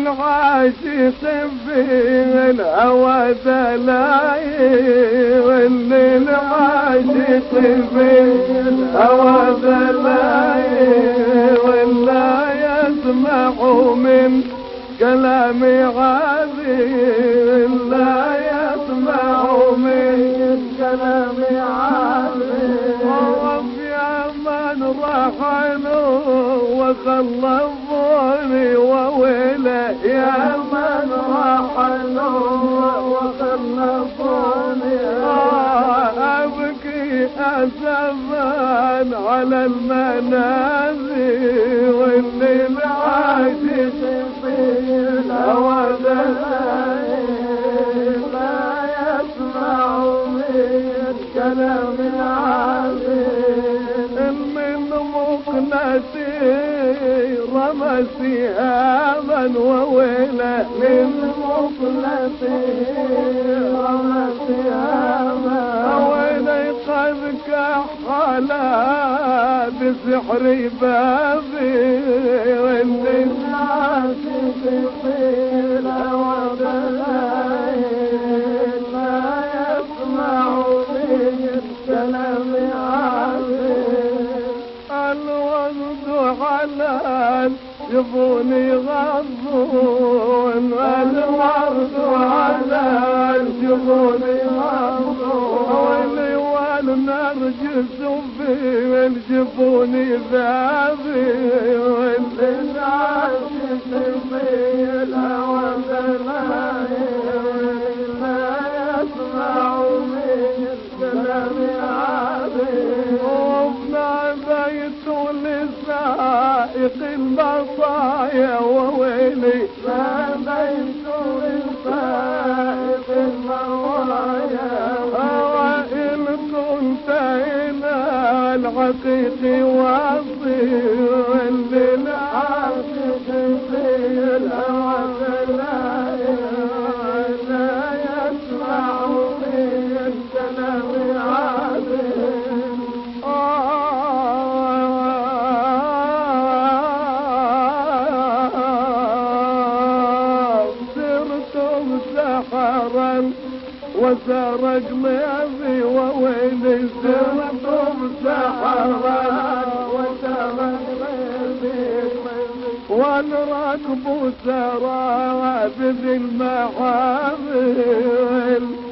للعاشق في الهوى دلايل، للعاشق في الهوى دلايل، ولا يسمع من كلامي عذيب، لا يسمع من كلامي عذيب. وقف يا من رحلوا وخلفوني وويله، يا من رحلوا وخلفوني أبكي أسفا على المنازل، واللي العاشق في الهوى دلايل، لا يسمع من كلام العزيز. من مقلتي رمى سهاما وويله، من مقلتي رمى سهاما وويله، قد كحلا بسحر بابي، واللي العاشق في الهوى دلايل، لا يسمع من كلام عزيز. الورد على الجفون غضون، الورد على الجفون غضون، والنرجس في الجفون ذابي، واللي العاشق في الهوى دلايل، لا يسمع من كلام عزيز. وبناديت لسائق المصايا وويلي، ناديت لسائق المصايا، وإن كنت إلى العقيق واصل، للعاشق في الهوى دلايل، لا يسمع من كلام عزيز. صرتم سحرا وسار قلبي وويلي، صرتم سحرا وسار قلبي، والركب سرى بذي المحامل،